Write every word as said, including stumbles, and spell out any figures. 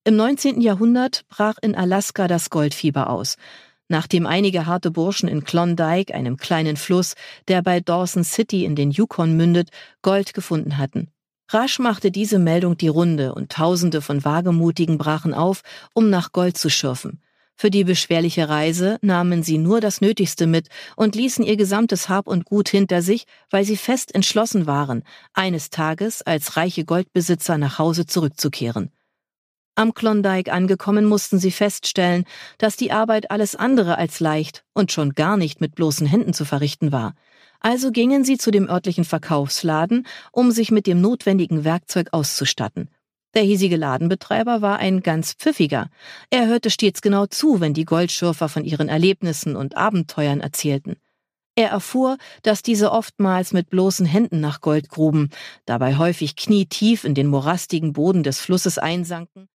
Im neunzehnten Jahrhundert brach in Alaska das Goldfieber aus, nachdem einige harte Burschen in Klondike, einem kleinen Fluss, der bei Dawson City in den Yukon mündet, Gold gefunden hatten. Rasch machte diese Meldung die Runde und Tausende von Wagemutigen brachen auf, um nach Gold zu schürfen. Für die beschwerliche Reise nahmen sie nur das Nötigste mit und ließen ihr gesamtes Hab und Gut hinter sich, weil sie fest entschlossen waren, eines Tages als reiche Goldbesitzer nach Hause zurückzukehren. Am Klondike angekommen mussten sie feststellen, dass die Arbeit alles andere als leicht und schon gar nicht mit bloßen Händen zu verrichten war. Also gingen sie zu dem örtlichen Verkaufsladen, um sich mit dem notwendigen Werkzeug auszustatten. Der hiesige Ladenbetreiber war ein ganz pfiffiger. Er hörte stets genau zu, wenn die Goldschürfer von ihren Erlebnissen und Abenteuern erzählten. Er erfuhr, dass diese oftmals mit bloßen Händen nach Gold gruben, dabei häufig knietief in den morastigen Boden des Flusses einsanken